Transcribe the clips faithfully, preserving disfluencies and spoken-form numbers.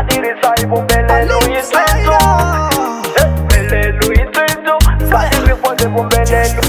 Kadiri saibu mbelelo itwetu Mbelelo itwetu Kadiri pozebu mbelelo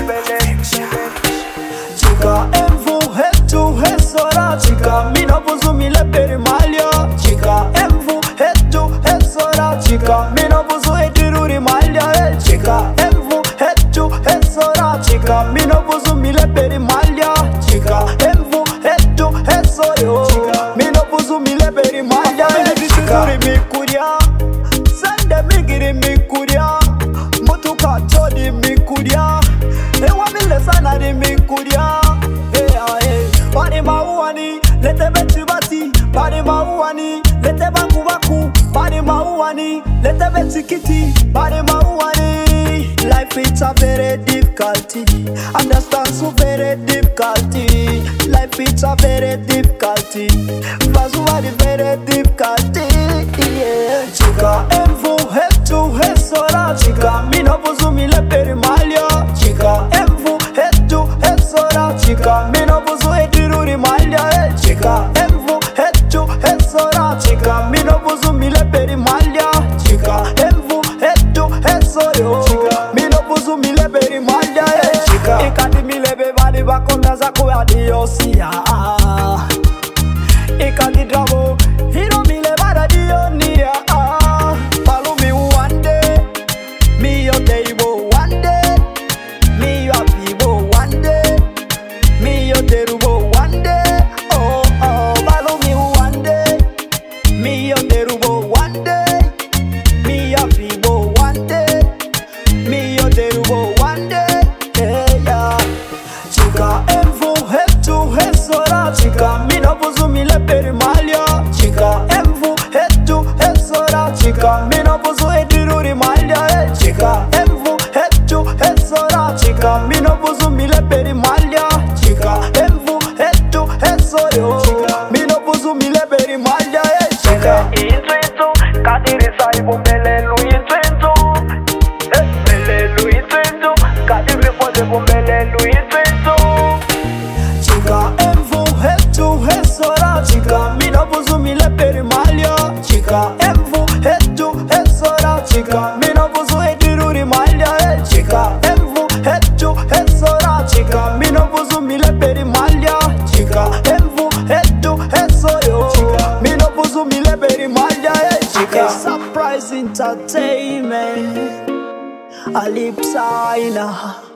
Chika emvu hetu hesora Chika mina buzumile peri malya Chika emvu hetu hesora Chika mina buzu ediruri malya Chika emvu hetu hesora Chika mina buzumile peri malya Chika emvu hetu hesora Mina buzumile peri malya Chika mikuria Sende migiri mikuria Mutuka chodi mikuria Ewa mile sana di mikuria Pari mauani, lete betu bati Pari mauani, lete bangu baku Pari mauani, lete beti kiti Pari mauani Life it's a very difficulty Understand so very difficulty Life it's a very difficulty Vazuwa di very difficulty yeah. Chika emvu hetu hesora Chika mina buzumile peri malya Chika emvu hetu hesora Chika mina buzu ediruri malya Chika emvu hetu hesora Chika mina buzu mile peri malya Chika emvu hetu hesora Mina buzu mile peri malya Chika ikati mile bebadi bakonda zaku adiosia Ikati drabo hiro mile bada dionia Follow me one day Me your table one day Me your people one day Me your derubo one day Oh oh follow me one day Me your derubo one day Me your people one day Me your derubo one day yeah yeah Chika emvu hetu hesora Chika mina buzumile peri malya Chika emvu hetu hesora Chika mina buzu ediruri malya Chika emvu hetu hesora Chika mina buzumile peri malya Chika emvu hetu hesora Mina buzumile peri malya Chika itwetu Kadiri saibu mbelelo itwetu Mbelelo itwetu Kadiri pozebu mbelelo itwetu Chika emvu hetu hesora Chika mina buzumile peri malya Chika emvu hetu hesora Chika mina buzu ediruri malya Chika emvu hetu hesora Chika mina buzumile peri malya Chika emvu hetu hesora Mina buzumile peri malya Chika Surprise Entertainment Alipsaina